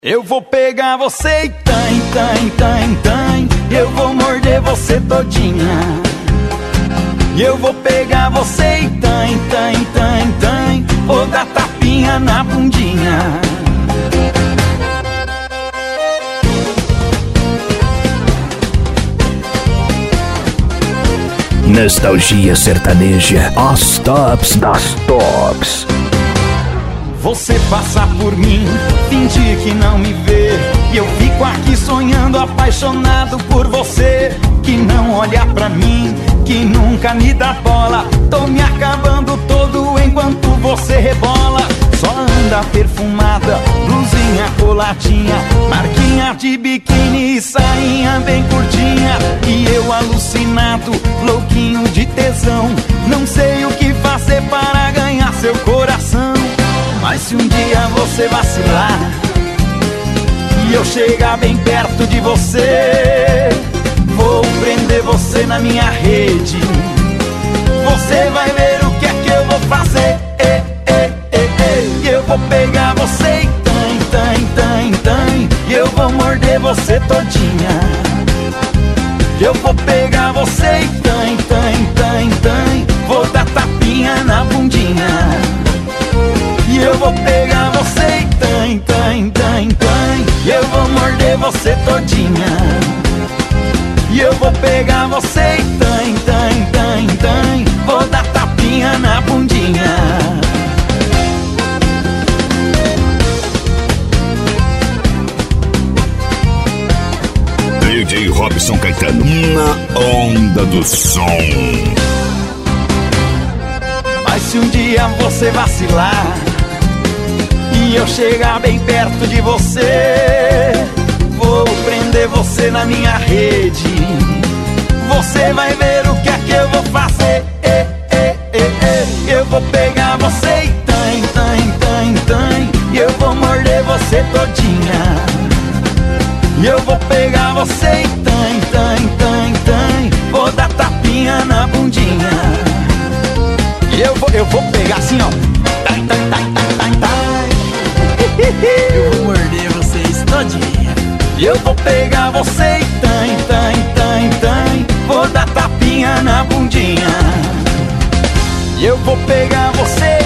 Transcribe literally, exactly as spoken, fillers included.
Eu vou pegar você e tan, tan, tan, tan. Eu vou morder você todinha. Eu vou pegar você e tan, tan, tan, tan. Vou dar tapinha na bundinha. Nostalgia sertaneja, as tops das tops. Você passa por mim, fingir que não me vê, e eu fico aqui sonhando, apaixonado por você. Que não olha pra mim, que nunca me dá bola. Tô me acabando todo enquanto você rebola. Só anda perfumada, blusinha coladinha, marquinha de biquíni e sainha bem curtinha. E eu alucinado, louquinho de tesão, não sei o que fazer para ganhar seu coração. Mas se um dia você vacilar e eu chegar bem perto de você, vou prender você na minha rede. Você vai ver o que é que eu vou fazer. E, e, e, e. Eu vou pegar você e tan, tan, tan, tan. E eu vou morder você todinha. Eu vou pegar você e tan, tan, tan, tan. Vou dar tapinha na bundinha. E eu vou pegar você e tan, tan, tan, tan. E eu vou morder você todinha. E eu vou pegar você e tan, tan, tan, tan. Vou dar tapinha na bundinha. D J Robson Caetano, na onda do som. Mas se um dia você vacilar e eu chegar bem perto de você, vou prender você na minha rede. Você vai ver o que é que eu vou fazer. E, e, e, e. Eu vou pegar você e tan, tan, tan, tan. E eu vou morder você todinha. E eu vou pegar você e tan, tan, tan, tan. Vou dar tapinha na bundinha. E eu vou, eu vou pegar assim, ó. Tan, tan, tan, tan, tan, tan. Eu vou morder vocês todinha. E eu vou pegar você e tan, tan, tan, tan. Vou dar tapinha na bundinha. E eu vou pegar você